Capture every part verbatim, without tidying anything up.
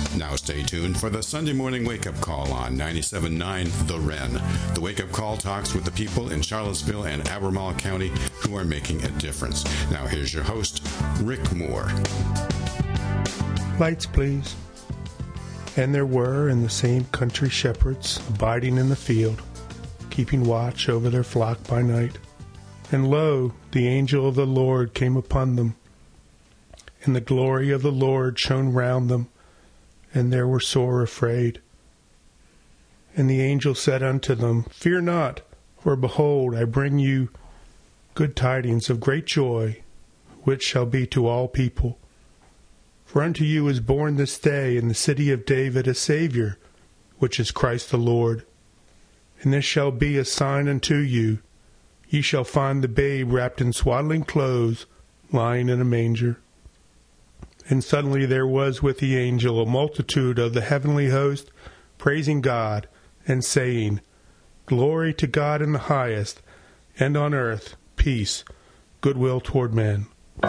Now stay tuned for the Sunday morning wake-up call on ninety-seven point nine The Wren. The wake-up call talks with the people in Charlottesville and Albemarle County who are making a difference. Now here's your host, Rick Moore. Lights, please. And there were in the same country shepherds abiding in the field, keeping watch over their flock by night. And lo, the angel of the Lord came upon them, and the glory of the Lord shone round them, and they were sore afraid. And the angel said unto them, Fear not, for behold, I bring you good tidings of great joy, which shall be to all people. For unto you is born this day in the city of David a Saviour, which is Christ the Lord. And this shall be a sign unto you. Ye shall find the babe wrapped in swaddling clothes, lying in a manger. And suddenly there was with the angel a multitude of the heavenly host, praising God, and saying, Glory to God in the highest, and on earth peace, goodwill toward men.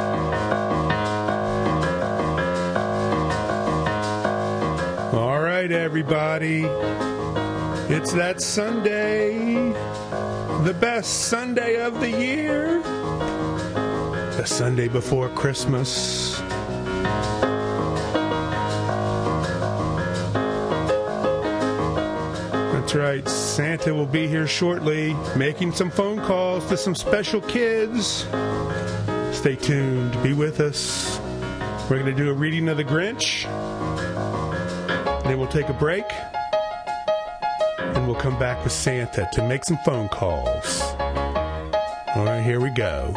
All right, everybody. It's that Sunday, the best Sunday of the year, the Sunday before Christmas. That's right, Santa will be here shortly, making some phone calls to some special kids. Stay tuned, be with us. We're going to do a reading of the Grinch, then we'll take a break, and we'll come back with Santa to make some phone calls. All right, here we go.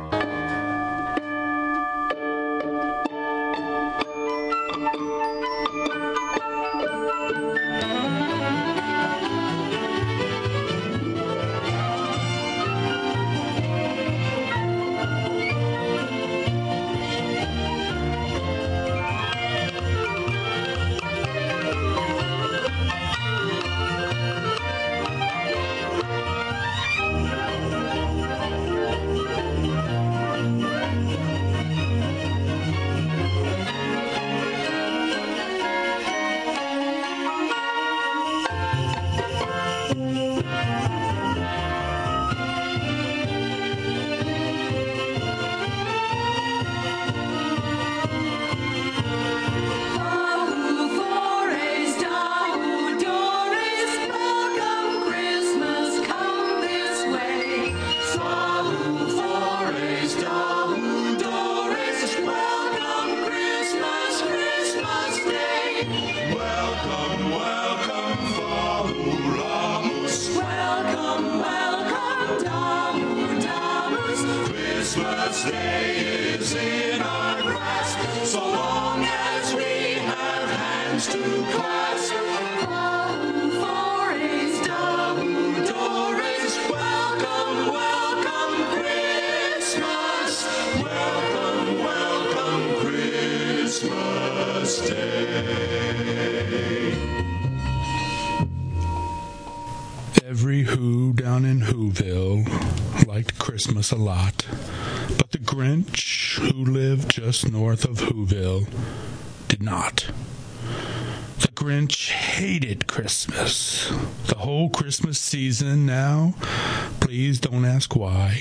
Every Who down in Whoville liked Christmas a lot, but the Grinch, who lived just north of Whoville, did not. The Grinch hated Christmas. The whole Christmas season now. Please don't ask why.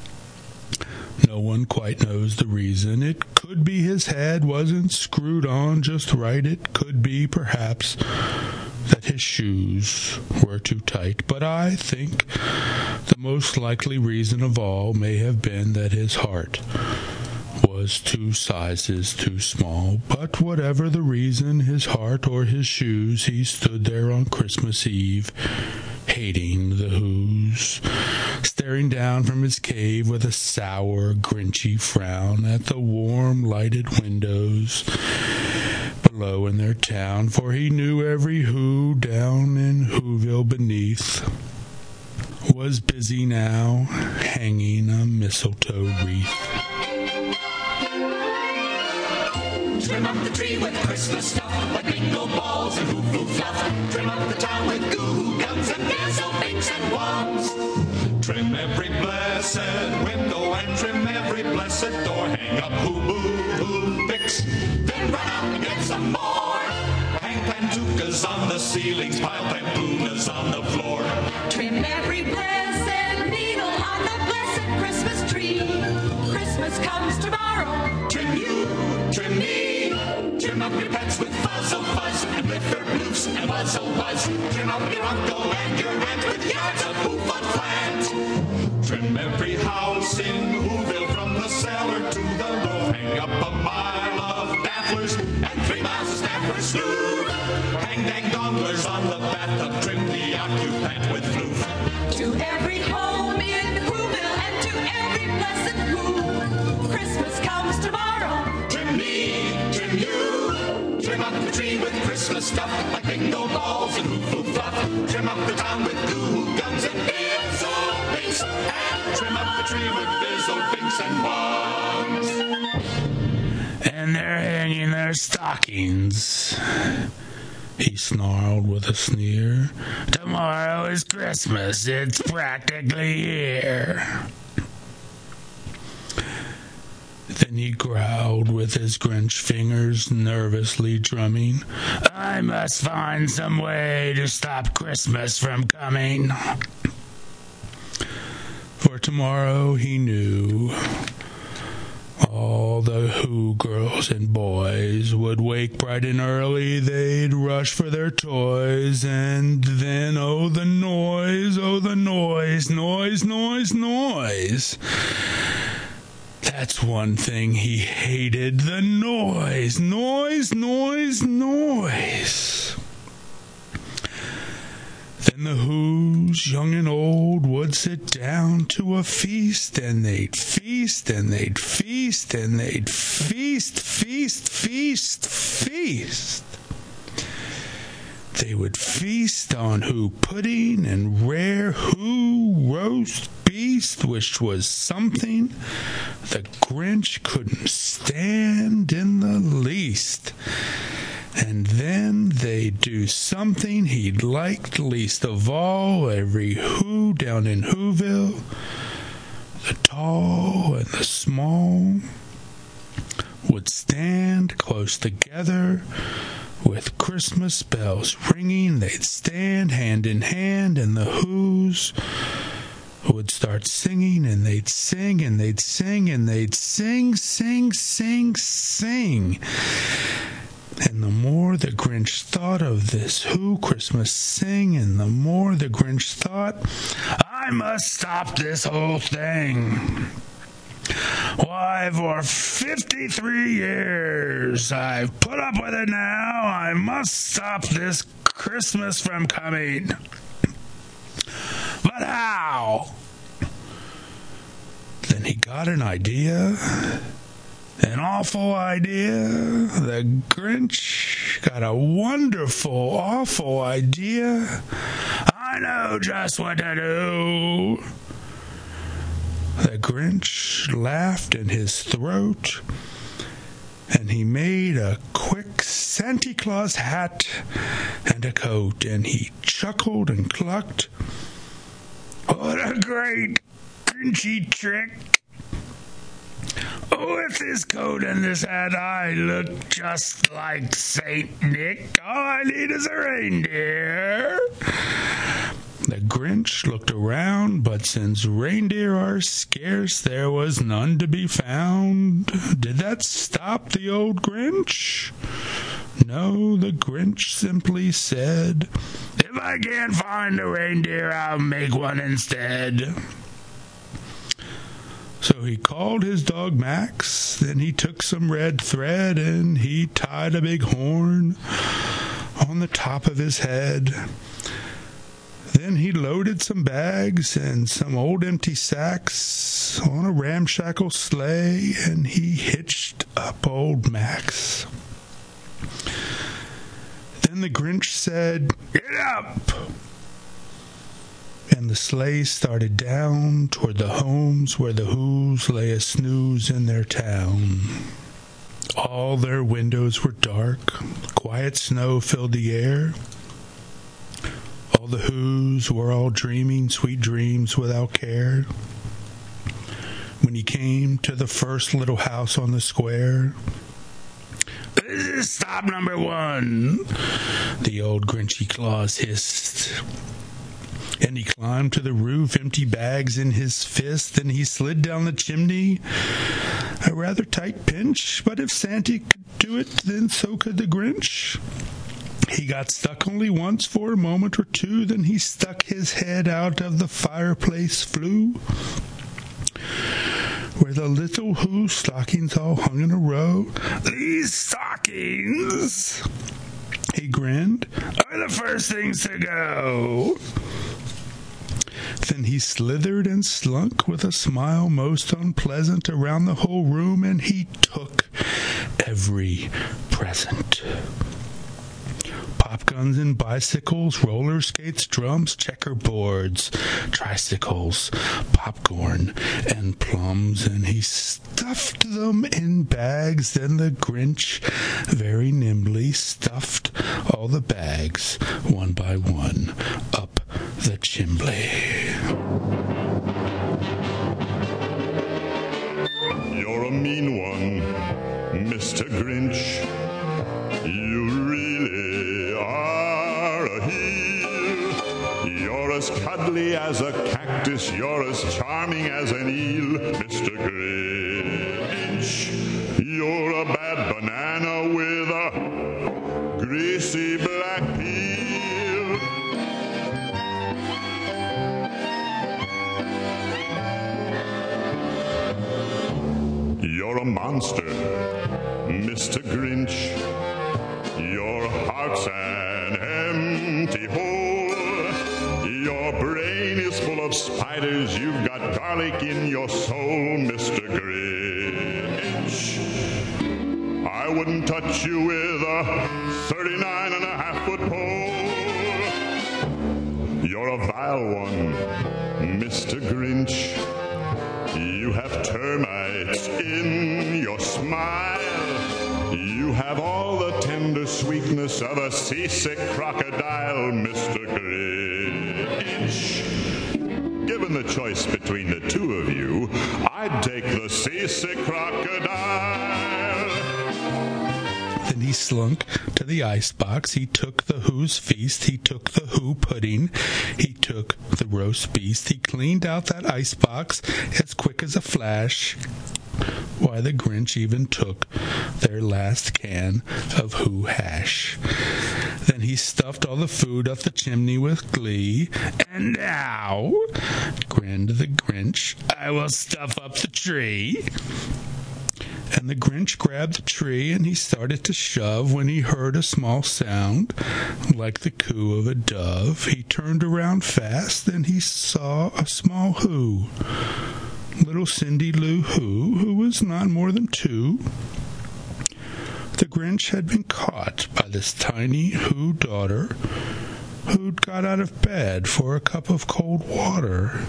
No one quite knows the reason. It could be his head wasn't screwed on just right. It could be, perhaps, that his shoes were too tight. But I think the most likely reason of all may have been that his heart was two sizes too small. But whatever the reason, his heart or his shoes, he stood there on Christmas Eve, hating the Whos, staring down from his cave with a sour, grinchy frown at the warm, lighted windows below in their town, for he knew every Who down in Whoville beneath was busy now hanging a mistletoe wreath. Trim up the tree with Christmas stuff, like bingo balls and hoo-hoo fluff. Trim up the town with goo-goo guns and mistletoes and wands. Trim every blessed window and trim every blessed door. Hang up hoo-boo-hoo picks, then run out and get some more. hang pantukas on the ceilings, pile pampunas on the floor. Trim every blessed needle on the blessed Christmas tree. Christmas comes tomorrow. Trim you, trim me, trim up your pets with fuzzle fuzz and bliffer bloofs and wuzzle buzz. Trim up your uncle and your aunt with yards of hoof on flat. Trim every house in Whoville from the cellar to the roof. Hang up a mile of bafflers and three miles of snappers. Slew. Hang dang donglers on the bathtub. Trim the occupant with floof. To every home in Whoville and to every blessed Who, Christmas comes tomorrow. Trim me, trim you, trim up the tree with Christmas stuff like bingo balls and hoo-hoo fluff. Trim up the town with goo guns and bizzle binks, and trim up the tree with bizzle binks and wands. And they're hanging their stockings. He snarled with a sneer. Tomorrow is Christmas. It's practically here. Then he growled with his Grinch fingers nervously drumming. I must find some way to stop Christmas from coming. For tomorrow, he knew, all the Who girls and boys would wake bright and early. They'd rush for their toys, and then, oh, the noise, oh, the noise, noise, noise, noise. That's one thing he hated, the noise, noise, noise, noise. Then the Who's, young and old, would sit down to a feast, and they'd feast, and they'd feast, and they'd feast, feast, feast, feast. They would feast on Who pudding and rare Who roast beast, which was something the Grinch couldn't stand in the least. And then they'd do something he liked least of all. Every Who down in Whoville, the tall and the small, would stand close together with Christmas bells ringing. They'd stand hand in hand, and the Who's would start singing, and they'd sing, and they'd sing, and they'd sing, sing, sing, sing. And the more the Grinch thought of this Who Christmas sing, and the more the Grinch thought, I must stop this whole thing. Why, for fifty-three years I've put up with it now. I must stop this Christmas from coming. But how? Then he got an idea. An awful idea. The Grinch got a wonderful, awful idea. I know just what to do. The Grinch laughed in his throat, and he made a quick Santa Claus hat and a coat, and he chuckled and clucked. What a great Grinchy trick! Oh, with this coat and this hat, I look just like Saint Nick. All I need is a reindeer. The Grinch looked around, but since reindeer are scarce, there was none to be found. Did that stop the old Grinch? No, the Grinch simply said, if I can't find a reindeer, I'll make one instead. So he called his dog Max, then he took some red thread and he tied a big horn on the top of his head. Then he loaded some bags and some old empty sacks on a ramshackle sleigh, and he hitched up old Max. Then the Grinch said, "Get up!" And the sleigh started down toward the homes where the Who's lay a snooze in their town. All their windows were dark. Quiet snow filled the air. All the Who's were all dreaming sweet dreams without care. When he came to the first little house on the square, Stop, number one, the old Grinchy Claus hissed. And he climbed to the roof, empty bags in his fist. Then he slid down the chimney. A rather tight pinch, but if Santa could do it, then so could the Grinch. He got stuck only once for a moment or two. Then he stuck his head out of the fireplace flue, where the little Who stockings all hung in a row. These stockings, he grinned, are the first things to go. Then he slithered and slunk with a smile most unpleasant around the whole room, and he took every present. Pop guns and bicycles, roller skates, drums, checkerboards, tricycles, popcorn, and plums, and he stuffed them in bags. Then the Grinch very nimbly stuffed all the bags, one by one, up the chimney. You're a mean one, Mister Grinch. You really are a heel. You're as cuddly as a cactus. You're as charming as an eel, Mister Grinch. You're a bad banana with a greasy black peel. You're a monster, Mister Grinch. Your heart's an empty hole. Your brain is full of spiders. You've got garlic in your soul, Mister Grinch. I wouldn't touch you with a thirty-nine and a half foot pole. You're a vile one, Mister Grinch. You have termites in your smile. You have all the tender sweetness of a seasick crocodile, Mister Grinch. Given the choice between the two of you, I'd take the seasick crocodile. Then he slunk to the icebox. He took the Who's feast. He took the Who pudding. He took the roast beast. He cleaned out that icebox as quick as a flash. Why, the Grinch even took their last can of Who hash. Then he stuffed all the food up the chimney with glee. And now, grinned the Grinch, I will stuff up the tree. And the Grinch grabbed the tree and he started to shove when he heard a small sound like the coo of a dove. He turned around fast, then he saw a small Who. Little Cindy Lou Who, who was not more than two. The Grinch had been caught by this tiny Who daughter who'd got out of bed for a cup of cold water.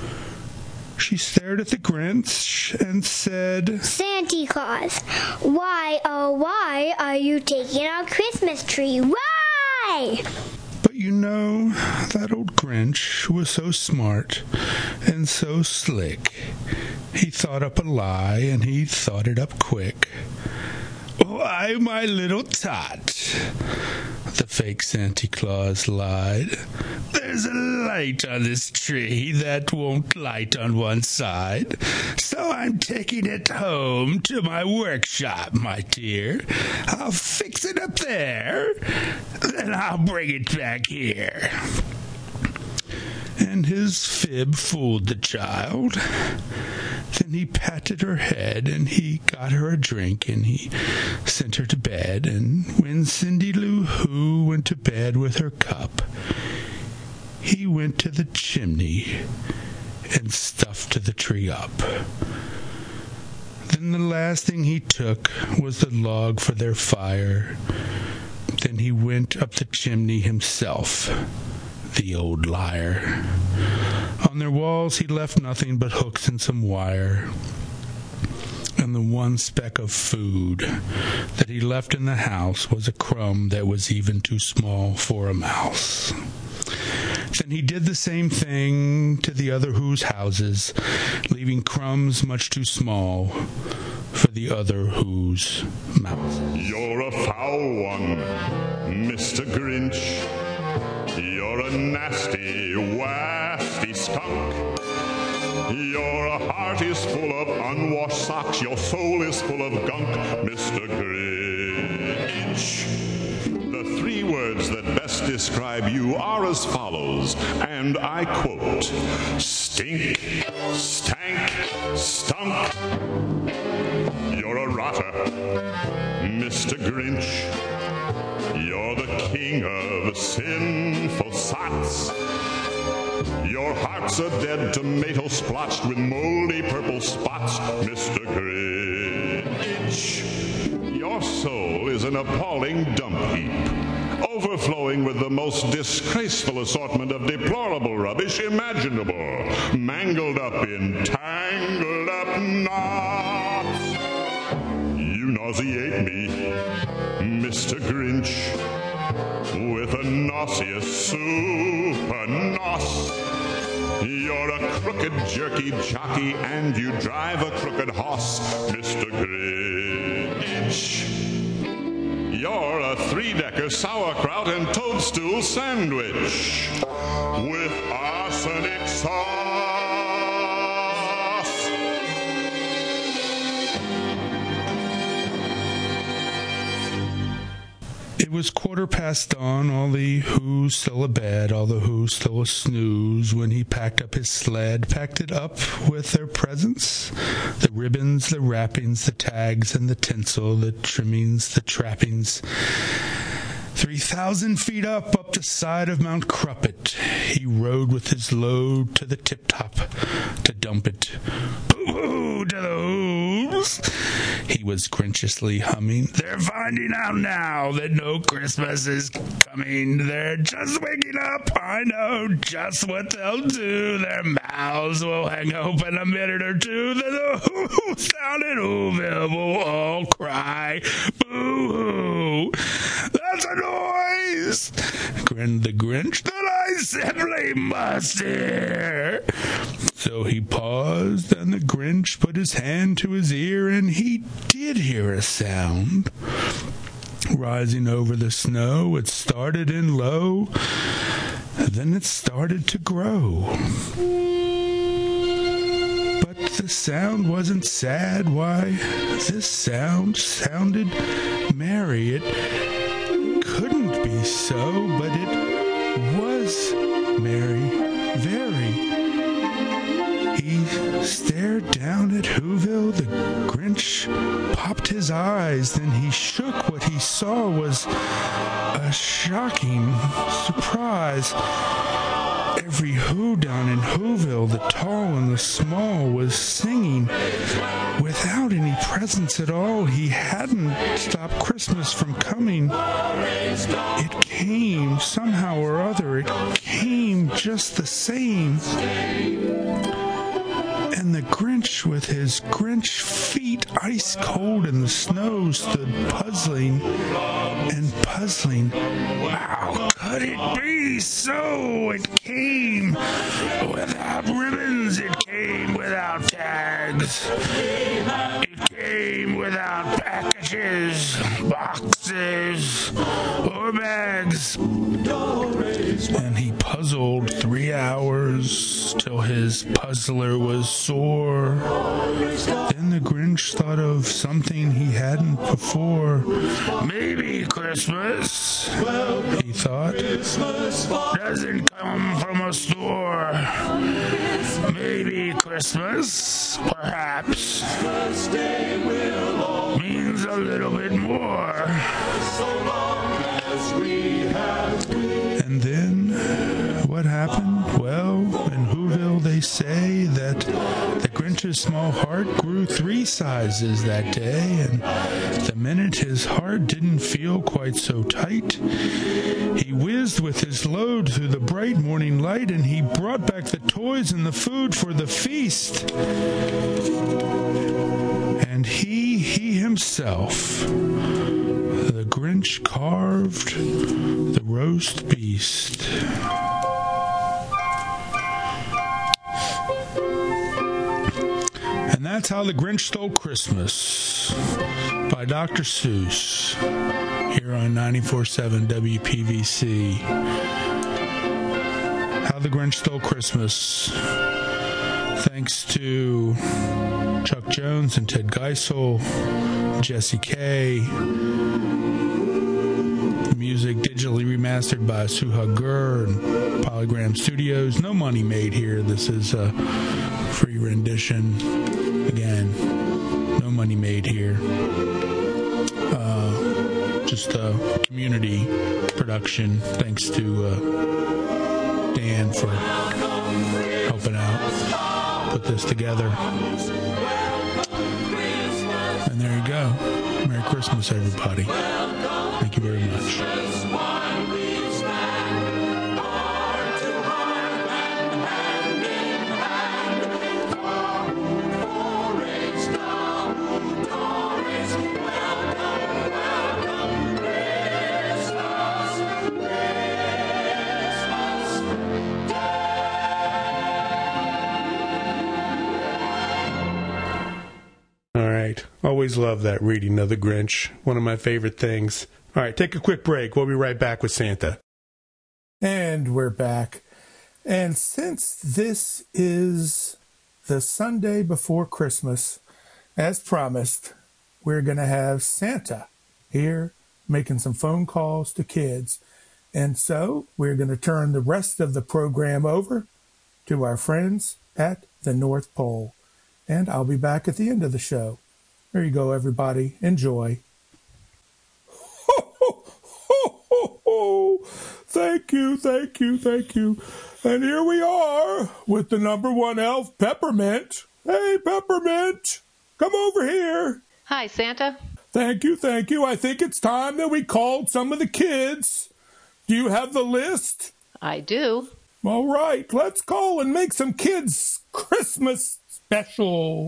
She stared at the Grinch and said, Santa Claus, why, oh why are you taking our Christmas tree? Why? But you know, that old Grinch was so smart and so slick. He thought up a lie, and he thought it up quick. Why, my little tot, the fake Santa Claus lied. There's a light on this tree that won't light on one side, so I'm taking it home to my workshop, my dear. I'll fix it up there, then I'll bring it back here. And his fib fooled the child. Then he patted her head, and he got her a drink, and he sent her to bed. And when Cindy Lou Who went to bed with her cup, he went to the chimney and stuffed the tree up. Then the last thing he took was the log for their fire. Then he went up the chimney himself, the old liar. On their walls he left nothing but hooks and some wire. And the one speck of food that he left in the house was a crumb that was even too small for a mouse. Then he did the same thing to the other Who's houses, leaving crumbs much too small for the other Who's mouth. You're a foul one, Mister Grinch. You're a nasty, wasty skunk. Your heart is full of unwashed socks. Your soul is full of gunk, Mister Grinch. The three words that best describe you are as follows, and I quote, stink, stank, stunk. You're a rotter, Mister Grinch. You're the king of sinful sots. Your heart's a dead tomato splotched with moldy purple spots, Mister Grinch. Your soul is an appalling dump heap, overflowing with the most disgraceful assortment of deplorable rubbish imaginable, mangled up in tangled up knots. You nauseate me, Mister Grinch, with a nauseous super nos. You're a crooked jerky jockey and you drive a crooked hoss, Mister Grinch. You're a three-decker sauerkraut and toadstool sandwich with arsenic sauce. It was quarter past dawn, all the Who's still abed, all the Who's still a snooze, when he packed up his sled, packed it up with their presents, the ribbons, the wrappings, the tags, and the tinsel, the trimmings, the trappings. Three thousand feet up, up the side of Mount Cruppet, he rode with his load to the tip-top to dump it. Boo-hoo to the Who's! He was grinchiously humming. They're finding out now that no Christmas is coming. They're just waking up. I know just what they'll do. Their mouths will hang open a minute or two. Then the Who's down in Whoville will all cry, boo-hoo! That's a noise! Grinned the Grinch that I simply must hear. So he paused, and the Grinch put his hand to his ear, and he did hear a sound. Rising over the snow, it started in low, then it started to grow. But the sound wasn't sad. Why, this sound sounded merry. It couldn't be so, but it was merry, very. He stared down at Whoville. The Grinch popped his eyes. Then he shook. What he saw was a shocking surprise. Every Who down in Whoville, the tall and the small, was singing without any presents at all. He hadn't stopped Christmas from coming. It came somehow or other. It came just the same. And the Grinch, with his Grinch feet ice cold in the snow, stood puzzling and puzzling. How could it be so? It came without ribbons. It came without tags. It came without packages, boxes, or bags. And he puzzled three hours till his puzzler was sore. Then the Grinch thought of something he hadn't before. Maybe Christmas, he thought, doesn't come from a store. Maybe Christmas, perhaps, means a little bit more. And then, what happened? Well, in Whoville they say that the Grinch's small heart grew three sizes that day, and the minute his heart didn't feel quite so tight, he whizzed with his load through the bright morning light, and he brought back the toys and the food for the feast. And he, he himself, the Grinch, carved the roast beast. And And that's How the Grinch Stole Christmas by Doctor Seuss here on ninety-four point seven W P V C. How the Grinch Stole Christmas. Thanks to Chuck Jones and Ted Geisel, Jesse Kay. Music digitally remastered by Suha Gur and Polygram Studios. No money made here. This is a free rendition. Again, no money made here. Uh, just a community production. Thanks to uh, Dan for helping out put this together. And there you go. Merry Christmas, everybody. Thank you very much. Always love that reading of The Grinch. One of my favorite things. All right, take a quick break. We'll be right back with Santa. And we're back. And since this is the Sunday before Christmas, as promised, we're going to have Santa here making some phone calls to kids. And so we're going to turn the rest of the program over to our friends at the North Pole. And I'll be back at the end of the show. There you go, everybody. Enjoy. Ho, ho, ho, ho, ho. Thank you, thank you, thank you. And here we are with the number one elf, Peppermint. Hey, Peppermint, come over here. Hi, Santa. Thank you, thank you. I think it's time that we called some of the kids. Do you have the list? I do. All right, let's call and make some kids' Christmas special.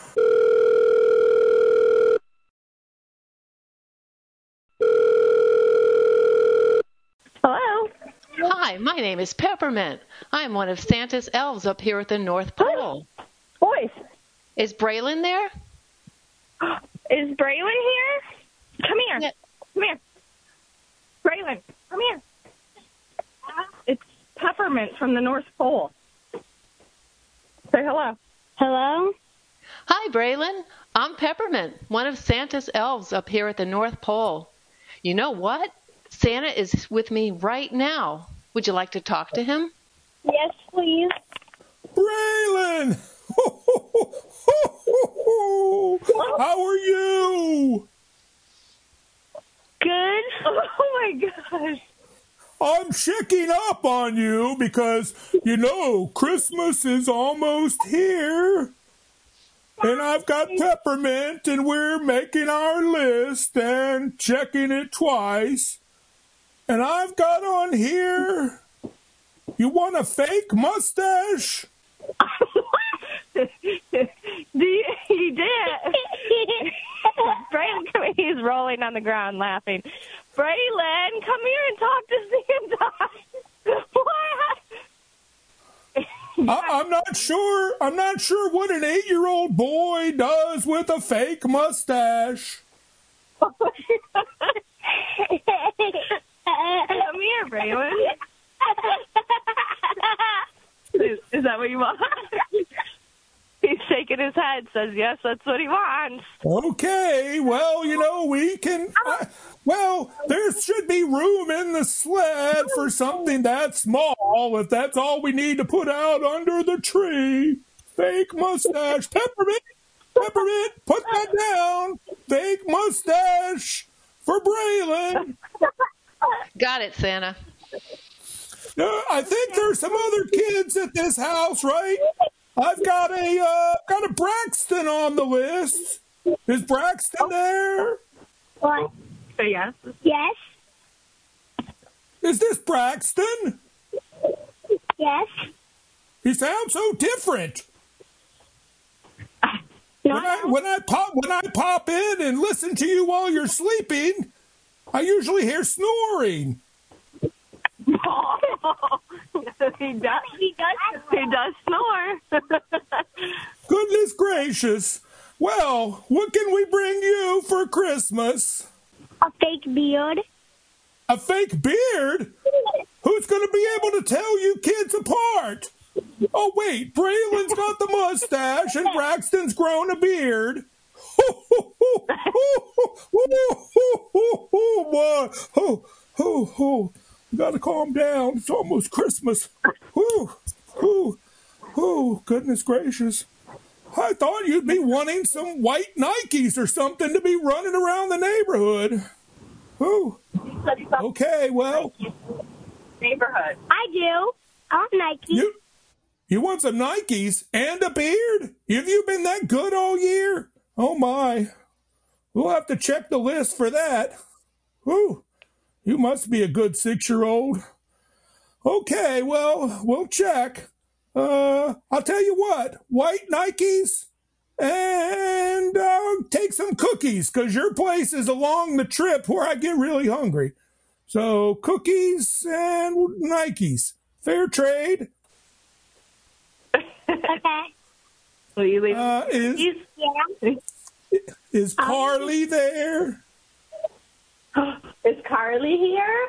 Hello. Hi, my name is Peppermint. I'm one of Santa's elves up here at the North Pole. Boys. Is Braylon there? Is Braylon here? Come here. Yeah. Come here. Braylon, come here. It's Peppermint from the North Pole. Say hello. Hello? Hi, Braylon. I'm Peppermint, one of Santa's elves up here at the North Pole. You know what? Santa is with me right now. Would you like to talk to him? Yes, please. Braylon! How are you? Good. Oh, my gosh. I'm checking up on you because, you know, Christmas is almost here. And I've got Peppermint, and we're making our list and checking it twice. And I've got on here, you want a fake mustache? Do you, you did. Braylon, come here. He's rolling on the ground laughing. Braylon, come here and talk to Santa. What? I, I'm not sure. I'm not sure what an eight-year-old boy does with a fake mustache. Come here, Braylon. Is, is that what you want? He's shaking his head, says, yes, that's what he wants. Okay, well, you know, we can... I, well, there should be room in the sled for something that small, if that's all we need to put out under the tree. Fake mustache. Peppermint, Peppermint, put that down. Fake mustache for Braylon. Got it, Santa. Uh, I think there's some other kids at this house, right? I've got a uh, got a Braxton on the list. Is Braxton there? What? Say yes. Yes. Is this Braxton? Yes. He sounds so different. No, when I when I pop when I pop in and listen to you while you're sleeping, I usually hear snoring. he does. He does. He does snore. Goodness gracious. Well, what can we bring you for Christmas? A fake beard. A fake beard? Who's going to be able to tell you kids apart? Oh, wait, Braylon's got the mustache and Braxton's grown a beard. Oh, oh, oh, oh. You gotta calm down. It's almost Christmas. Oh, oh, oh, goodness gracious. I thought you'd be wanting some white Nikes or something to be running around the neighborhood. Oh, okay, well. Neighborhood. I do. I want Nike. You, you want some Nikes and a beard? Have you been that good all year? Oh, my. We'll have to check the list for that. Ooh, you must be a good six-year-old. Okay, well, we'll check. Uh, I'll tell you what, white Nikes and uh, take some cookies, because your place is along the trip where I get really hungry. So cookies and Nikes. Fair trade. Okay. Will you leave? Uh, is, Yeah. is Carly there? Is Carly here?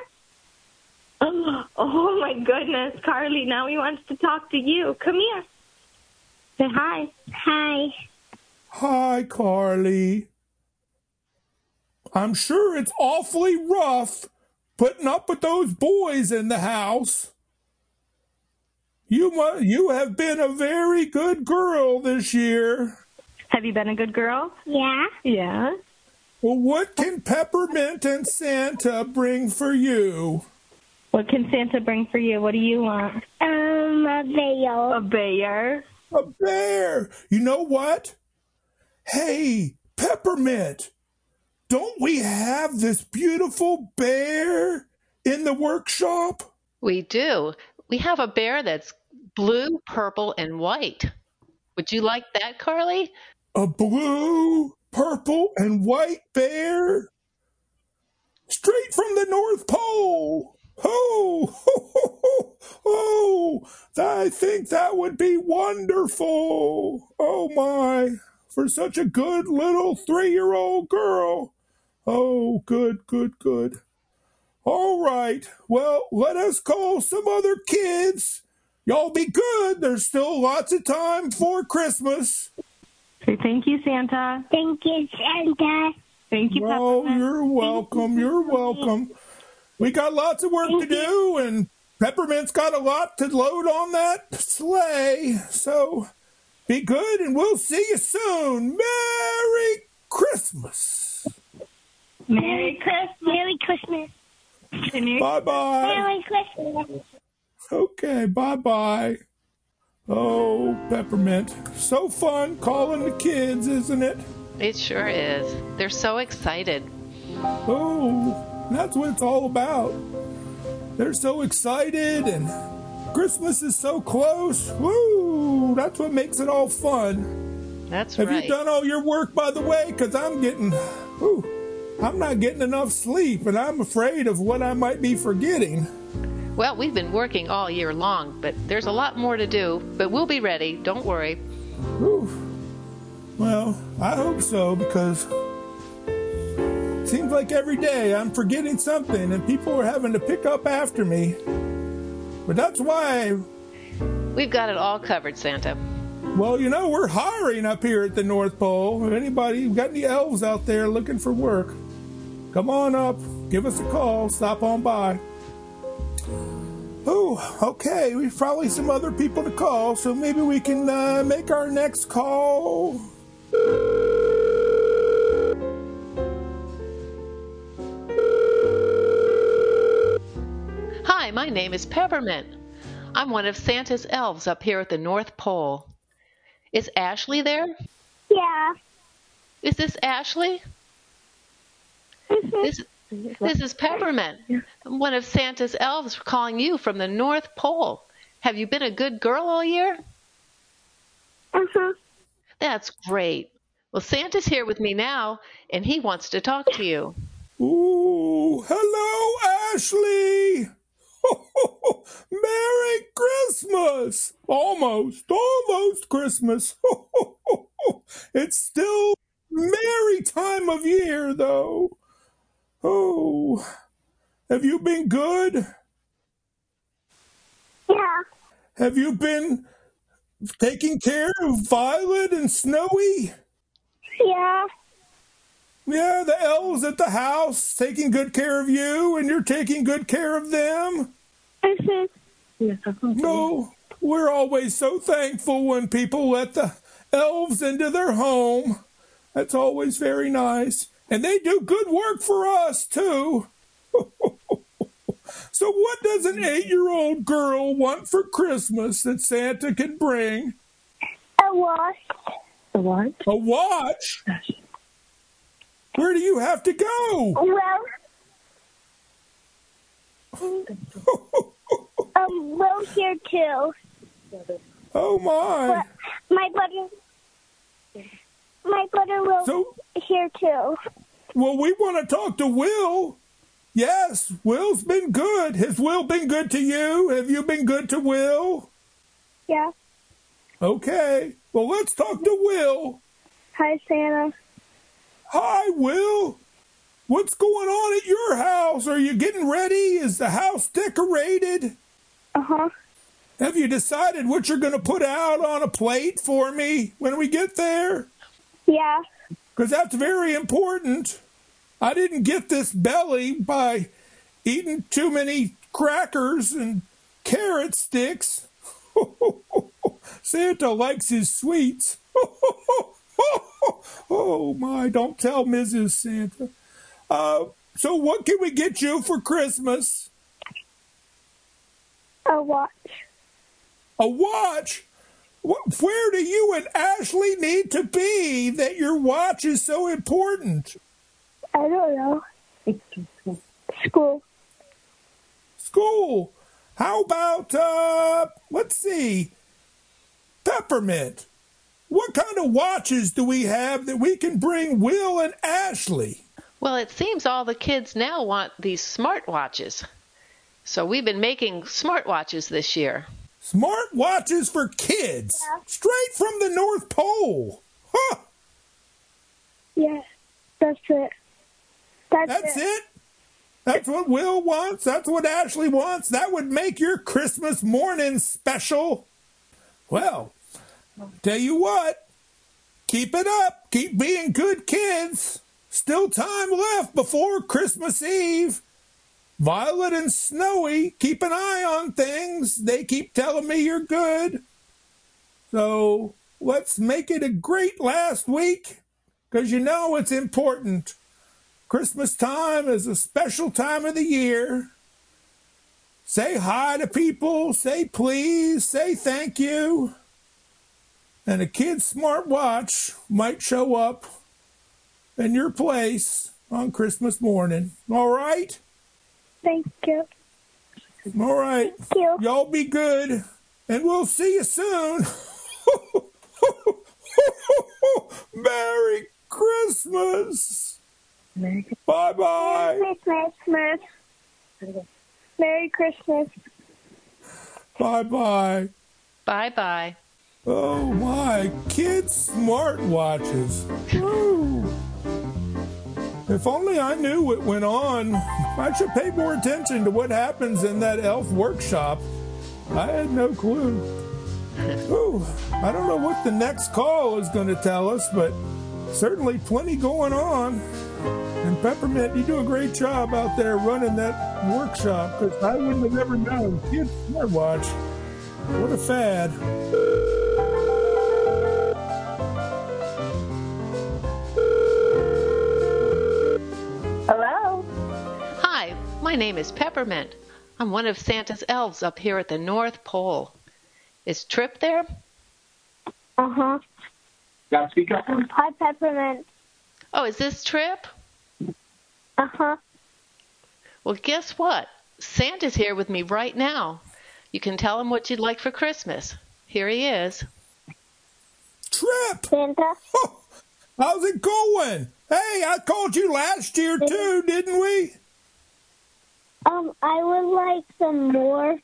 Oh, oh my goodness, Carly, now he wants to talk to you. Come here. Say hi. Hi. Hi, Carly. I'm sure it's awfully rough putting up with those boys in the house. You mu- you have been a very good girl this year. Have you been a good girl? Yeah. Yeah. Well, what can Peppermint and Santa bring for you? What can Santa bring for you? What do you want? Um, a veil. A bear. A bear. You know what? Hey, Peppermint, don't we have this beautiful bear in the workshop? We do. We have a bear that's blue, purple, and white. Would you like that, Carly? A blue, purple, and white bear? Straight from the North Pole. Oh, ho, ho, ho, oh, I think that would be wonderful. Oh, my, for such a good little three-year-old girl. Oh, good, good, good. All right, well, let us call some other kids. Y'all be good. There's still lots of time for Christmas. Say thank you, Santa. Thank you, Santa. Thank you, Oh, Peppermint. you're welcome. You're welcome. We got lots of work to do, and Peppermint's got a lot to load on that sleigh. So be good, and we'll see you soon. Merry Christmas. Merry Christmas. Merry Christmas. Bye-bye. Merry Christmas. Okay, bye-bye. Oh, Peppermint. So fun calling the kids, isn't it? It sure is. They're so excited. Oh, that's what it's all about. They're so excited, and Christmas is so close. Woo! That's what makes it all fun. That's Have right. you done all your work, by the way? Because I'm getting, whew, I'm not getting enough sleep, and I'm afraid of what I might be forgetting. Well, we've been working all year long, but there's a lot more to do. But we'll be ready. Don't worry. Whew. Well, I hope so, because it seems like every day I'm forgetting something, and people are having to pick up after me. But that's why, We've got it all covered, Santa. well, you know, we're hiring up here at the North Pole. If anybody got any elves out there looking for work, come on up, give us a call, stop on by. Oh, okay, we've probably some other people to call, so maybe we can uh, make our next call. Hi, my name is Peppermint. I'm one of Santa's elves up here at the North Pole. Is Ashley there? Yeah. Is this Ashley? This, this is Peppermint. I'm one of Santa's elves calling you from the North Pole. Have you been a good girl all year? Uh-huh. That's great. Well, Santa's here with me now, and he wants to talk to you. Ooh, hello, Ashley. Merry Christmas. Almost, almost Christmas. It's still merry time of year, though. Oh, have you been good? Yeah. Have you been taking care of Violet and Snowy? Yeah. Yeah, the elves at the house taking good care of you, and you're taking good care of them? Mm-hmm. No, we're always so thankful when people let the elves into their home. That's always very nice. And they do good work for us, too. So what does an eight-year-old girl want for Christmas that Santa can bring? A watch. A what? A watch? Where do you have to go? Well, um, well, here too. Oh, my. But my brother, my brother will So, here too. well, we want to talk to Will. Yes, Will's been good. Has Will been good to you? Have you been good to Will? Yeah. Okay. Well, let's talk to Will. Hi, Santa. Hi, Will. What's going on at your house? Are you getting ready? Is the house decorated? Uh-huh. Have you decided what you're going to put out on a plate for me when we get there? Yeah. Because that's very important. I didn't get this belly by eating too many crackers and carrot sticks. Santa likes his sweets. Oh, my, don't tell Missus Santa. Uh, so what can we get you for Christmas? A watch. A watch? Wh- Where do you and Ashley need to be that your watch is so important? I don't know. School. School. How about, uh, let's see, Peppermint. What kind of watches do we have that we can bring Will and Ashley? Well, it seems all the kids now want these smartwatches. So we've been making smartwatches this year. Smart watches for kids. Yeah. Straight from the North Pole. Huh. Yeah. That's it. That's, That's it. it? That's what Will wants? That's what Ashley wants? That would make your Christmas morning special. Well, tell you what. Keep it up. Keep being good kids. Still time left before Christmas Eve. Violet and Snowy, keep an eye on things. They keep telling me you're good. So let's make it a great last week, because you know it's important. Christmas time is a special time of the year. Say hi to people. Say please. Say thank you. And a kid's smartwatch might show up in your place on Christmas morning. All right? Thank you. All right. Thank you. Y'all be good. And we'll see you soon. Merry Christmas. Bye-bye. Merry Christmas. Merry Christmas. Bye-bye. Bye-bye. Oh, my. Kids' smartwatches. Woo. If only I knew what went on. I should pay more attention to what happens in that elf workshop. I had no clue. Ooh, I don't know what the next call is going to tell us, but certainly plenty going on. And Peppermint, you do a great job out there running that workshop, because I wouldn't have ever known. Kids' smartwatch. What a fad. Hello? Hi, my name is Peppermint. I'm one of Santa's elves up here at the North Pole. Is Trip there? Uh-huh. Got speaker? Hi, Peppermint. Oh, is this Trip? Uh-huh. Well, guess what? Santa's here with me right now. You can tell him what you'd like for Christmas. Here he is. Trip! Santa. Oh, how's it going? Hey, I called you last year too, didn't we? Um, I would like some more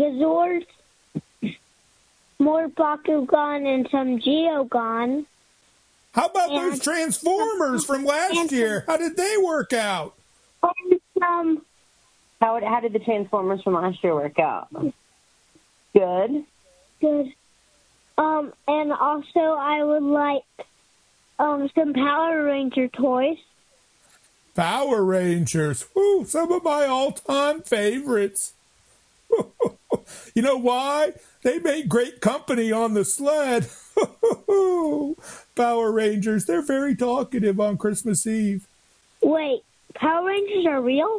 Megazords, more Bakugan, and some Geogon. How about And- those Transformers from last year? How did they work out? And, um, How, how did the Transformers from last year work out? Good. good. Um, and also I would like um some Power Ranger toys. Power Rangers. Woo, some of my all-time favorites. You know why? They make great company on the sled. Power Rangers. They're very talkative on Christmas Eve. Wait, Power Rangers are real?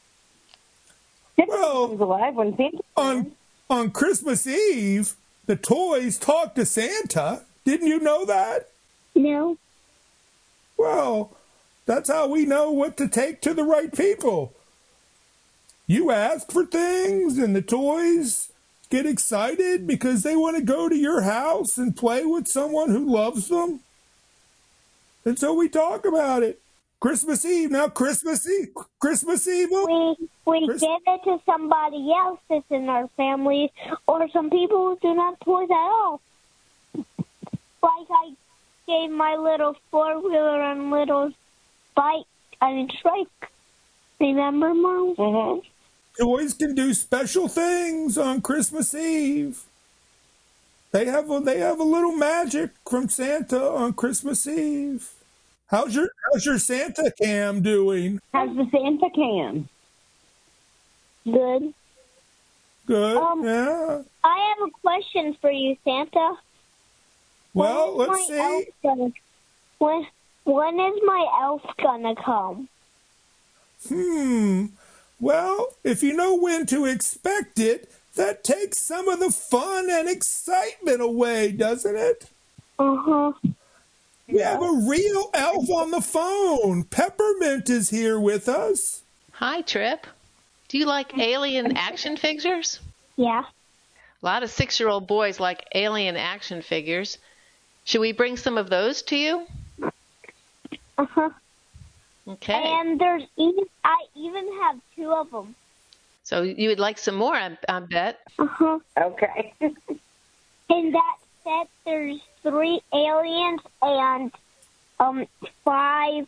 Well, Comes alive when Santa on on Christmas Eve, the toys talk to Santa. Didn't you know that? No. Well, that's how we know what to take to the right people. You ask for things, and the toys get excited because they want to go to your house and play with someone who loves them. And so we talk about it. Christmas Eve. Now, Christmas Eve. Christmas Eve. We we Chris- give it to somebody else that's in our family, or some people who do not have toys at all. Like I gave my little four wheeler and little bike, I mean trike. Remember, Mom? Mm-hmm. Toys can do special things on Christmas Eve. They have a, they have a little magic from Santa on Christmas Eve. How's your how's your Santa cam doing? How's the Santa can? Good. Good. Um, yeah. I have a question for you, Santa. Well, When is let's my see. elf gonna, when when is my elf gonna come? Hmm. Well, if you know when to expect it, that takes some of the fun and excitement away, doesn't it? Uh huh. We have a real elf on the phone. Peppermint is here with us. Hi, Trip. Do you like alien action figures? Yeah. A lot of six-year-old boys like alien action figures. Should we bring some of those to you? Uh huh. Okay. And there's even I even have two of them. So you would like some more, I, I bet. Uh huh. Okay. In that set, there's three aliens and um five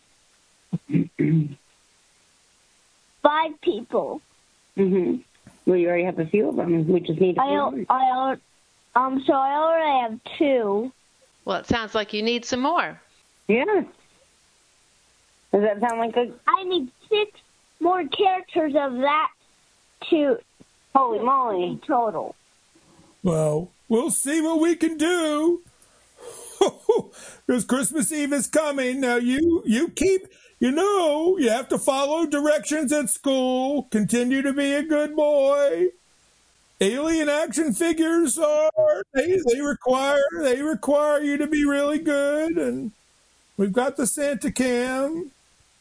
five people. Mm-hmm. Well, you already have a few of them. We just need a I few al- more. I al- um so I already have two. Well, it sounds like you need some more. Yeah. Does that sound like a... I need six more characters of that to Holy moly. total. Well, we'll see what we can do. Because Christmas Eve is coming. Now, you, you keep, you know, you have to follow directions at school. Continue to be a good boy. Alien action figures are, they, they require, they require you to be really good. And we've got the Santa cam.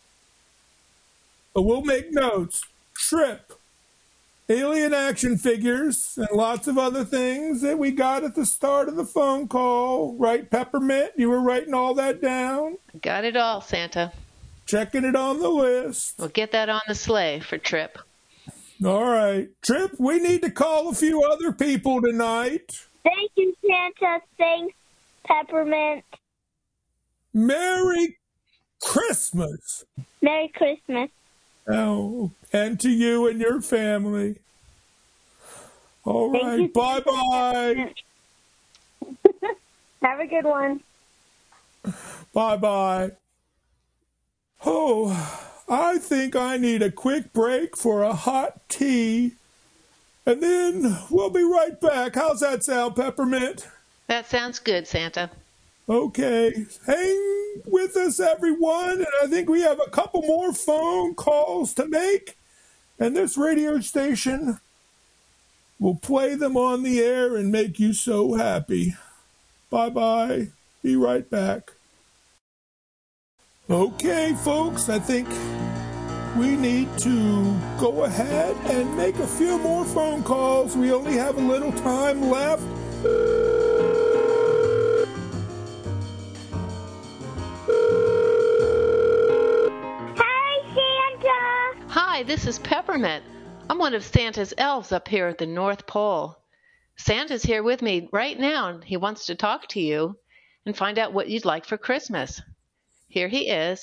But we'll make notes. Trip. Alien action figures, and lots of other things that we got at the start of the phone call. Right, Peppermint? You were writing all that down? Got it all, Santa. Checking it on the list. We'll get that on the sleigh for Trip. All right. Trip, we need to call a few other people tonight. Thank you, Santa. Thanks, Peppermint. Merry Christmas. Merry Christmas. Oh, and to you and your family. All Thank right. you. Bye-bye. Have a good one. Bye-bye. Oh, I think I need a quick break for a hot tea. And then we'll be right back. How's that sound, Peppermint? That sounds good, Santa. Okay. Hang with us, everyone. And I think we have a couple more phone calls to make. And this radio station will play them on the air and make you so happy. Bye-bye. Be right back. Okay, folks, I think we need to go ahead and make a few more phone calls. We only have a little time left. Hi, Santa. Hi, this is Peppermint. I'm one of Santa's elves up here at the North Pole. Santa's here with me right now, and he wants to talk to you. and find out what you'd like for Christmas. Here he is.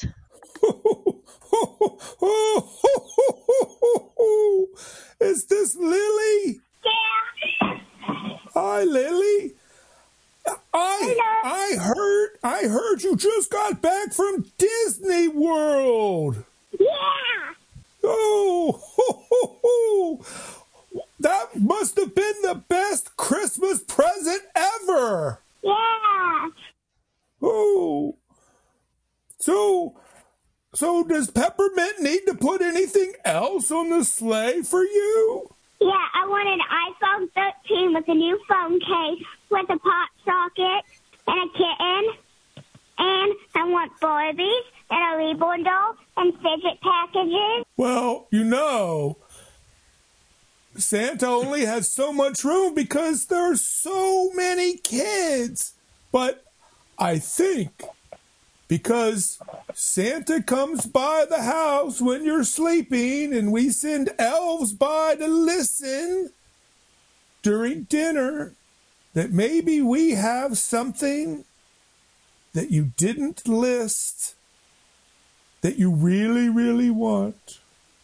Is this Lily? Yeah. Hi, Lily. I I heard I heard you just got back from Disney World. Yeah. Oh, ho, ho, ho. That must have been the best Christmas present ever. Yeah. Oh. So so does Peppermint need to put anything else on the sleigh for you? Yeah, I want an iPhone thirteen with a new phone case with a pop socket and a kitten. And I want Barbies and a reborn doll and fidget packages. Well, you know, Santa only has so much room because there are so many kids. But I think because Santa comes by the house when you're sleeping and we send elves by to listen during dinner, that maybe we have something that you didn't list that you really, really want.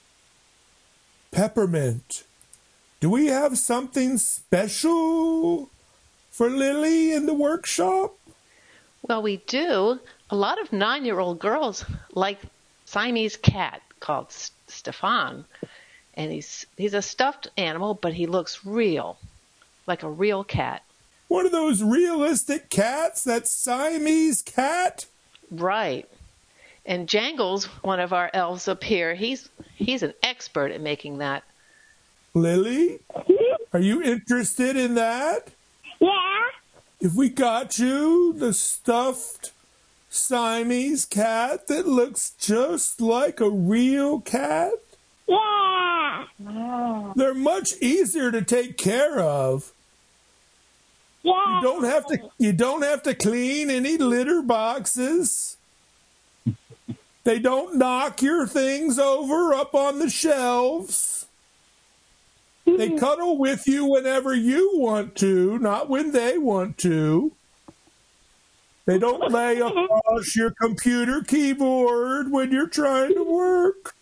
Peppermint, do we have something special for Lily in the workshop? Well, we do. A lot of nine-year-old girls like Siamese cat called S- Stefan. And he's he's a stuffed animal, but he looks real, like a real cat. One of those realistic cats, that Siamese cat? Right. And Jangles, one of our elves up here, he's he's an expert at making that. Lily, are you interested in that? Yeah. If we got you the stuffed Siamese cat that looks just like a real cat? Yeah. They're much easier to take care of. Yeah. You don't have to you don't have to clean any litter boxes. They don't knock your things over up on the shelves. They cuddle with you whenever you want to, not when they want to. They don't lay across your computer keyboard when you're trying to work.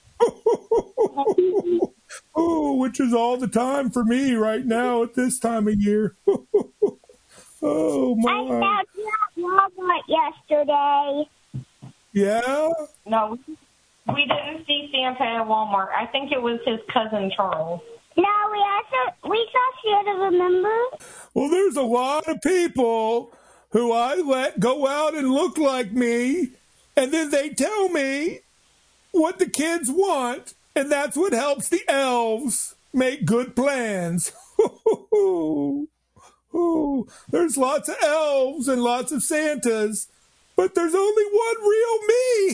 Oh, which is all the time for me right now at this time of year. Oh, my. I found you at Walmart yesterday. Yeah? No, we didn't see Santa at Walmart. I think it was his cousin Charles. No, we also we saw Santa, remember? Well, there's a lot of people who I let go out and look like me, and then they tell me what the kids want, and that's what helps the elves make good plans. Oh, there's lots of elves and lots of Santas, but there's only one real me.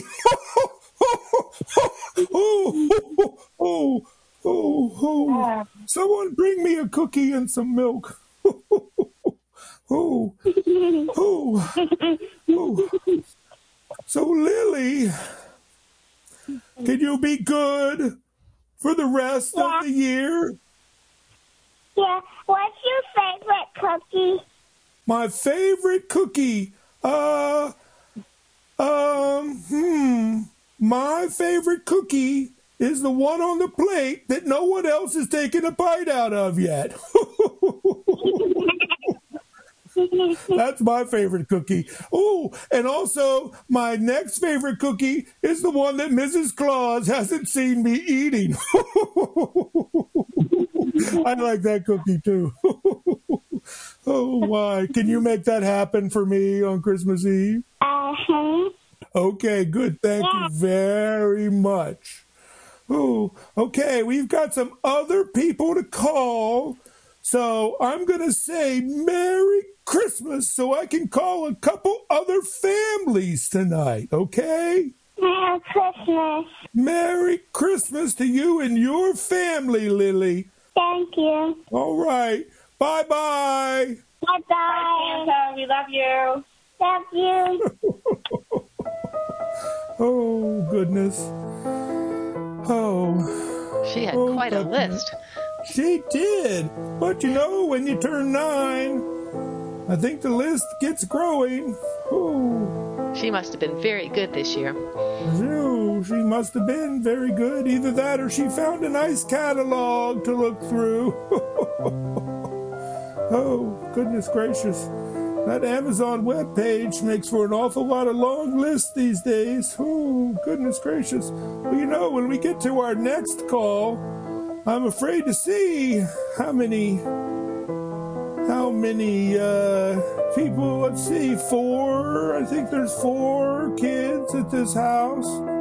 Oh, oh, oh, oh, oh. Someone bring me a cookie and some milk. Oh, oh, oh. So, Lily, can you be good for the rest Yeah. of the year? Yeah. What's your favorite cookie? My favorite cookie, uh, um, hmm, my favorite cookie is the one on the plate that no one else has taken a bite out of yet. That's my favorite cookie. Oh, and also my next favorite cookie is the one that Missus Claus hasn't seen me eating. I like that cookie too. Oh, why? Can you make that happen for me on Christmas Eve? Uh-huh. Okay, good. Thank you very much. Oh, okay, we've got some other people to call. So I'm going to say Merry Christmas so I can call a couple other families tonight, okay? Merry Christmas. Merry Christmas to you and your family, Lily. Thank you. All right. Bye-bye. Bye-bye. Santa, we love you. Love you. Oh, goodness. Oh. She had Oh, quite a goodness. list. She did. But you know, when you turn nine, I think the list gets growing. Ooh. She must have been very good this year. Ooh, she must have been very good. Either that or she found a nice catalog to look through. Oh, goodness gracious. That Amazon webpage makes for an awful lot of long lists these days. Oh, goodness gracious. Well, you know, when we get to our next call, I'm afraid to see how many, how many uh, people, let's see, four, I think there's four kids at this house.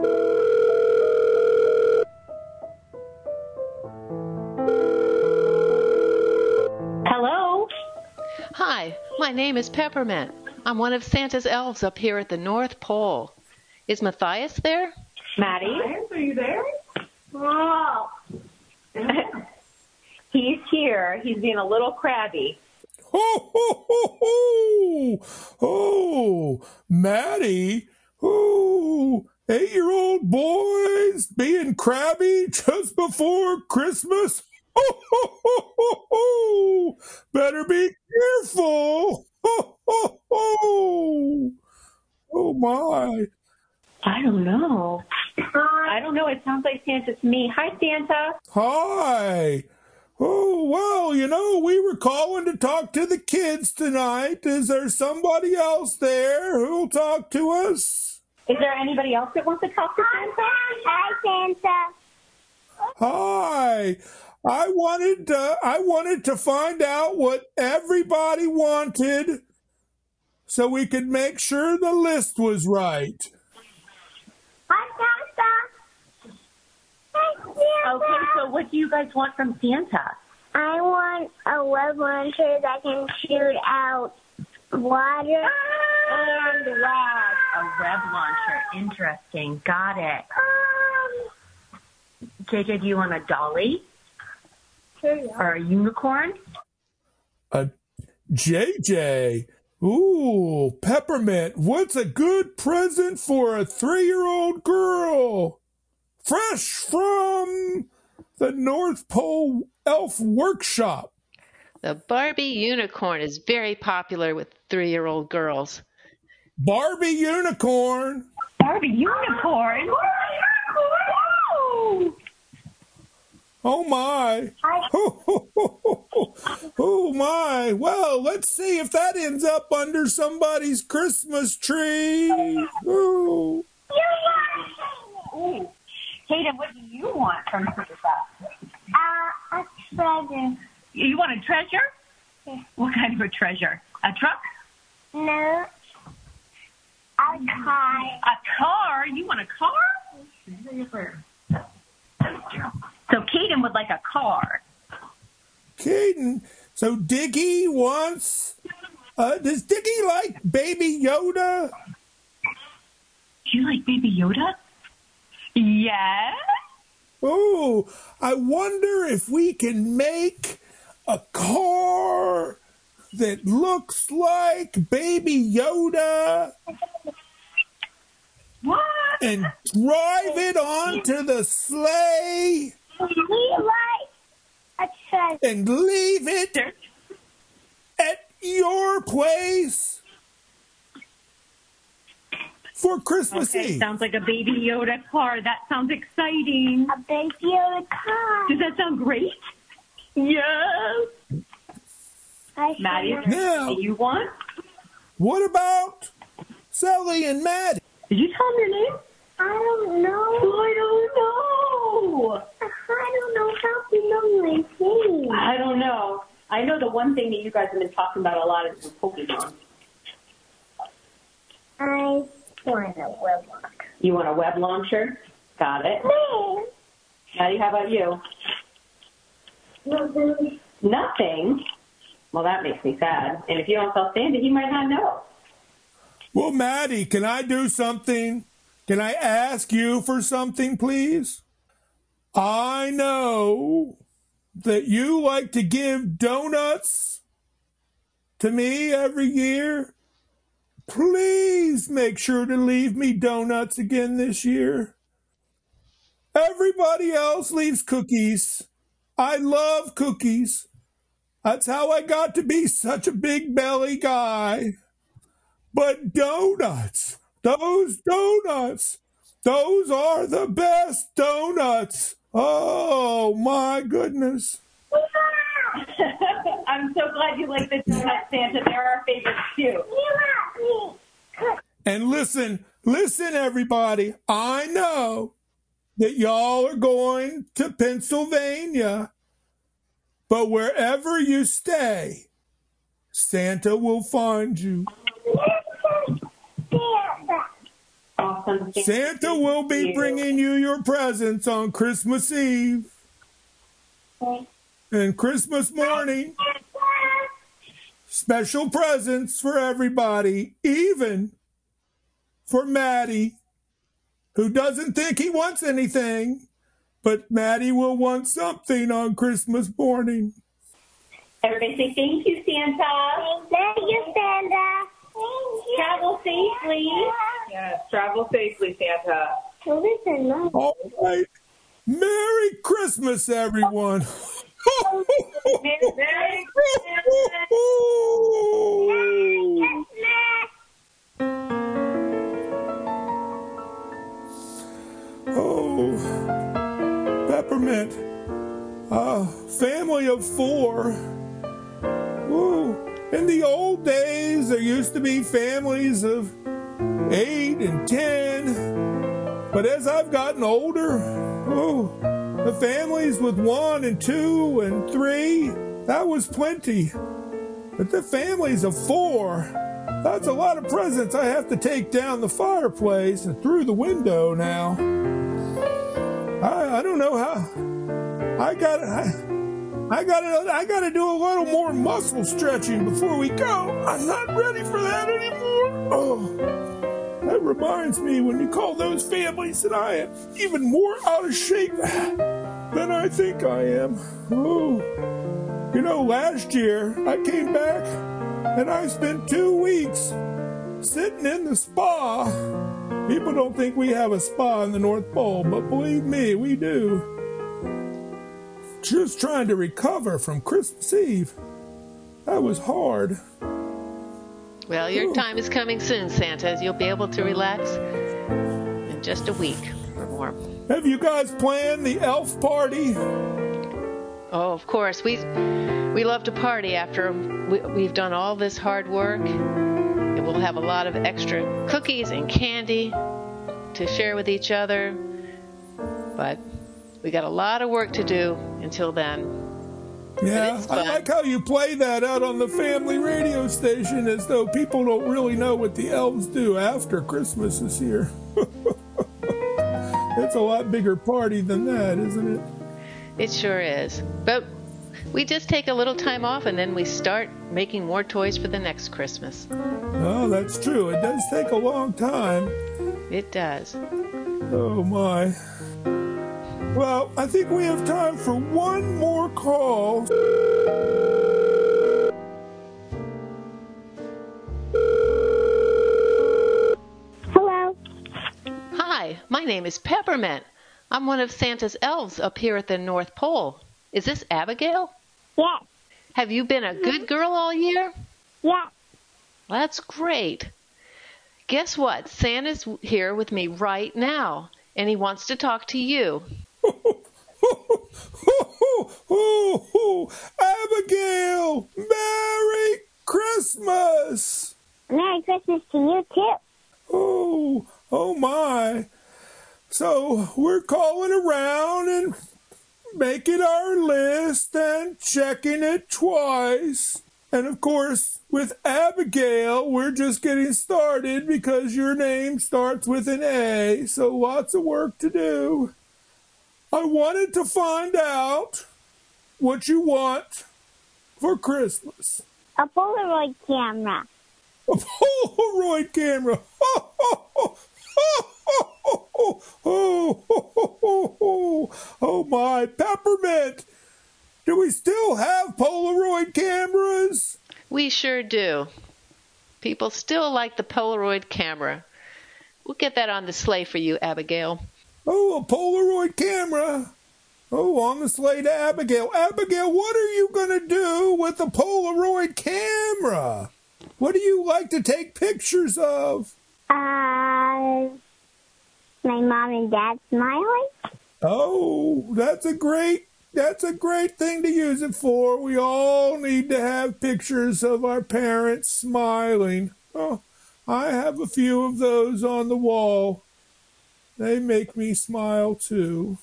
Hello? Hi, my name is Peppermint. I'm one of Santa's elves up here at the North Pole. Is Matthias there? Maddie? Are you there? Oh. He's here. He's being a little crabby. Ho, ho, ho, ho! Oh, Maddie! Oh, eight-year-old boys being crabby just before Christmas? Ho, ho, ho, ho, ho! Better be careful! Ho, ho, ho! Oh, my. I don't know. I don't know. It sounds like Santa to me. Hi, Santa. Hi. Oh, well, you know, we were calling to talk to the kids tonight. Is there somebody else there who'll talk to us? Is there anybody else that wants to talk to Santa? Hi, Santa. Hi. I wanted to, I wanted to find out what everybody wanted so we could make sure the list was right. Hi, Santa. Hi, Santa. Okay, so what do you guys want from Santa? I want a web launcher that can shoot out water and web. A web launcher. Interesting. Got it. Um, J J, do you want a dolly? sure, yeah. Or a unicorn? A J J. Ooh, Peppermint. What's a good present for a three-year-old girl? Fresh from the North Pole Elf Workshop. The Barbie unicorn is very popular with three-year-old girls. Barbie Unicorn. Barbie unicorn? Oh, my. Oh, my. Well, let's see if that ends up under somebody's Christmas tree. Ooh. Ooh. Hayden, what do you want from Santa? Uh, a treasure. You want a treasure? Yeah. What kind of a treasure? A truck? No. A car. A car? You want a car? So Caden would like a car. Caden, so Diggy wants, uh, does Diggy like Baby Yoda? Do you like Baby Yoda? Yes. Oh, I wonder if we can make a car that looks like Baby Yoda. What? And drive it onto the sleigh. We like a treasure. And leave it at your place for Christmas Okay, Eve. sounds like a Baby Yoda car. That sounds exciting. A Baby Yoda car. Does that sound great? Yes. I Maddie, is sure- there Now- anything you want? What about Sally and Maddie? Did you tell them your name? I don't know. I don't know. I don't know how to know my name. I don't know. I know the one thing that you guys have been talking about a lot is Pokemon. I want a web launcher. You want a web launcher? Got it. Man. Maddie, how about you? Nothing. Nothing? Well, that makes me sad. And if you don't tell Sandy, he might not know. Well, Maddie, can I do something? Can I ask you for something, please? I know that you like to give donuts to me every year. Please make sure to leave me donuts again this year. Everybody else leaves cookies. I love cookies. That's how I got to be such a big belly guy. But donuts, those donuts, those are the best donuts. Oh, my goodness. I'm so glad you like the donuts, Santa. They're our favorites, too. And listen, listen, everybody. I know that y'all are going to Pennsylvania, but wherever you stay, Santa will find you. Awesome. Santa will be bringing you your presents on Christmas Eve and Christmas morning. Special presents for everybody, even for Maddie, who doesn't think he wants anything, but Maddie will want something on Christmas morning. Everybody say thank you, Santa. Thank you, Santa. Thank you. Travel safely. Yes, travel safely, Santa. Listen, Mom. All right. Merry Christmas, everyone. Merry Christmas. Oh, Peppermint. A family of four. Woo. In the old days, there used to be families of eight and ten. But as I've gotten older, oh, the families with one and two and three, that was plenty. But the families of four, that's a lot of presents I have to take down the fireplace and through the window now. I, I don't know how. I got I, I got to I got to do a little more muscle stretching before we go. I'm not ready for that anymore. Oh, that reminds me when you call those families that I am even more out of shape than I think I am. Oh, you know, last year I came back and I spent two weeks sitting in the spa. People don't think we have a spa in the North Pole, but believe me, we do. Just trying to recover from Christmas Eve. That was hard. Well, your time is coming soon, Santa. You'll be able to relax in just a week or more. Have you guys planned the elf party? Oh, of course. We we love to party after we, we've done all this hard work. And we'll have a lot of extra cookies and candy to share with each other. But we got a lot of work to do until then. Yeah, I like how you play that out on the family radio station as though people don't really know what the elves do after Christmas is here. It's a lot bigger party than that, isn't it? It sure is. But we just take a little time off and then we start making more toys for the next Christmas. Oh, that's true. It does take a long time. It does. Oh, my. Well, I think we have time for one more call. Hello. Hi, my name is Peppermint. I'm one of Santa's elves up here at the North Pole. Is this Abigail? Yes. Have you been a good girl all year? Yes. That's great. Guess what? Santa's here with me right now, and he wants to talk to you. Abigail, Merry Christmas! Merry Christmas to you, too. Oh, oh my. So we're calling around and making our list and checking it twice. And of course, with Abigail, we're just getting started because your name starts with an A, so lots of work to do. I wanted to find out what you want for Christmas. A Polaroid camera. A Polaroid camera. Oh, oh, oh, oh, oh, oh, oh, oh, oh my, Peppermint. Do we still have Polaroid cameras? We sure do. People still like the Polaroid camera. We'll get that on display for you, Abigail. Oh, a Polaroid camera. Oh, on the sleigh to Abigail. Abigail, what are you going to do with the Polaroid camera? What do you like to take pictures of? Uh, my mom and dad smiling. Oh, that's a great, that's a great thing to use it for. We all need to have pictures of our parents smiling. Oh, I have a few of those on the wall. They make me smile too.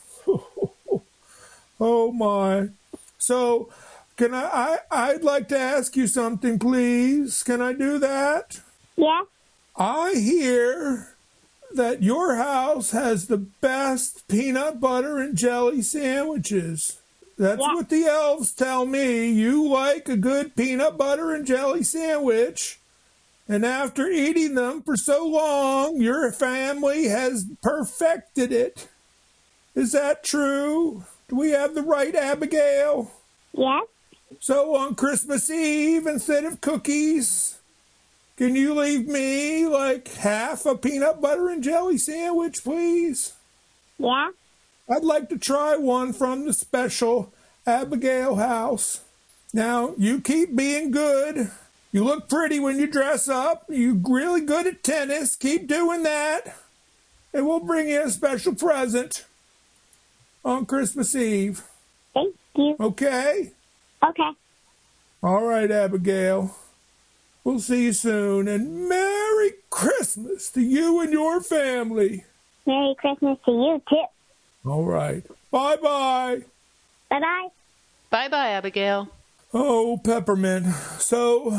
Oh my. So, can I, I, I'd like to ask you something, please. Can I do that? Yeah. I hear that your house has the best peanut butter and jelly sandwiches. That's yeah. what the elves tell me. You like a good peanut butter and jelly sandwich. And after eating them for so long, your family has perfected it. Is that true? Do we have the right Abigail? Yes. So on Christmas Eve, instead of cookies, can you leave me like half a peanut butter and jelly sandwich, please? Yeah. I'd like to try one from the special Abigail house. Now, you keep being good. You look pretty when you dress up. You're really good at tennis. Keep doing that. And we'll bring you a special present on Christmas Eve. Thank you. Okay? Okay. All right, Abigail. We'll see you soon. And Merry Christmas to you and your family. Merry Christmas to you, too. All right. Bye-bye. Bye-bye. Bye-bye, Abigail. Oh, Peppermint. So,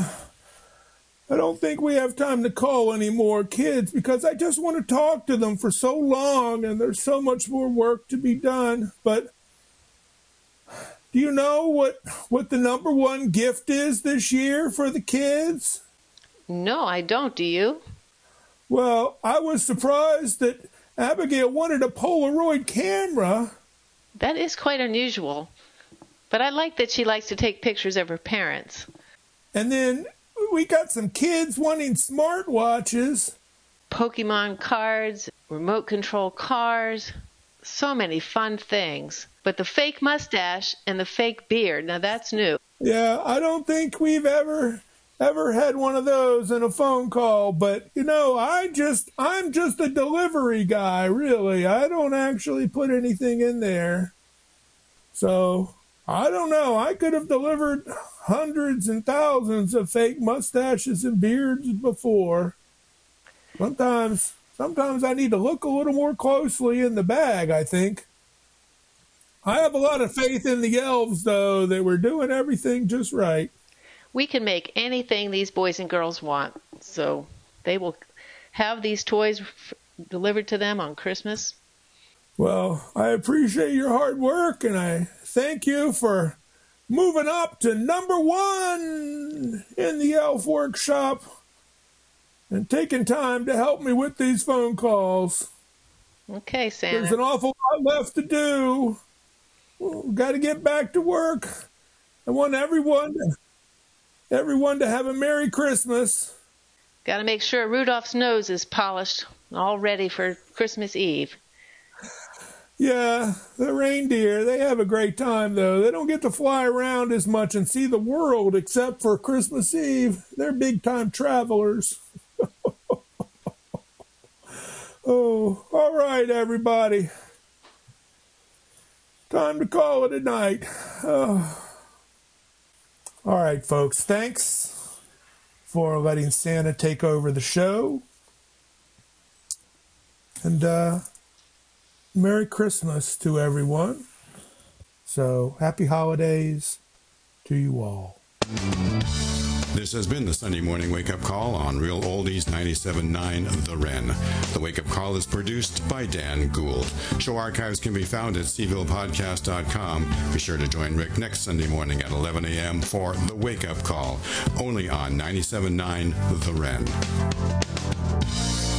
I don't think we have time to call any more kids because I just want to talk to them for so long and there's so much more work to be done. But do you know what, what the number one gift is this year for the kids? No, I don't. Do you? Well, I was surprised that Abigail wanted a Polaroid camera. That is quite unusual. But I like that she likes to take pictures of her parents. And then we got some kids wanting smartwatches. Pokemon cards, remote control cars, so many fun things. But the fake mustache and the fake beard, now that's new. Yeah, I don't think we've ever ever had one of those in a phone call, but you know, I just I'm just a delivery guy, really. I don't actually put anything in there. So, I don't know. I could have delivered hundreds and thousands of fake mustaches and beards before. Sometimes sometimes I need to look a little more closely in the bag, I think. I have a lot of faith in the elves, though, that we're doing everything just right. We can make anything these boys and girls want, so they will have these toys f- delivered to them on Christmas. Well, I appreciate your hard work, and I thank you for moving up to number one in the Elf Workshop and taking time to help me with these phone calls. Okay, Santa. There's an awful lot left to do. We've got to get back to work. I want everyone to, everyone to have a Merry Christmas. Got to make sure Rudolph's nose is polished, all ready for Christmas Eve. Yeah, the reindeer, they have a great time, though. They don't get to fly around as much and see the world except for Christmas Eve. They're big-time travelers. Oh, all right, everybody. Time to call it a night. Oh. All right, folks. Thanks for letting Santa take over the show. And uh, Merry Christmas to everyone. So, happy holidays to you all. This has been the Sunday Morning Wake Up Call on Real Oldies ninety-seven point nine The Wren. The Wake Up Call is produced by Dan Gould. Show archives can be found at c ville podcast dot com. Be sure to join Rick next Sunday morning at eleven a.m. for The Wake Up Call, only on ninety-seven point nine The Wren.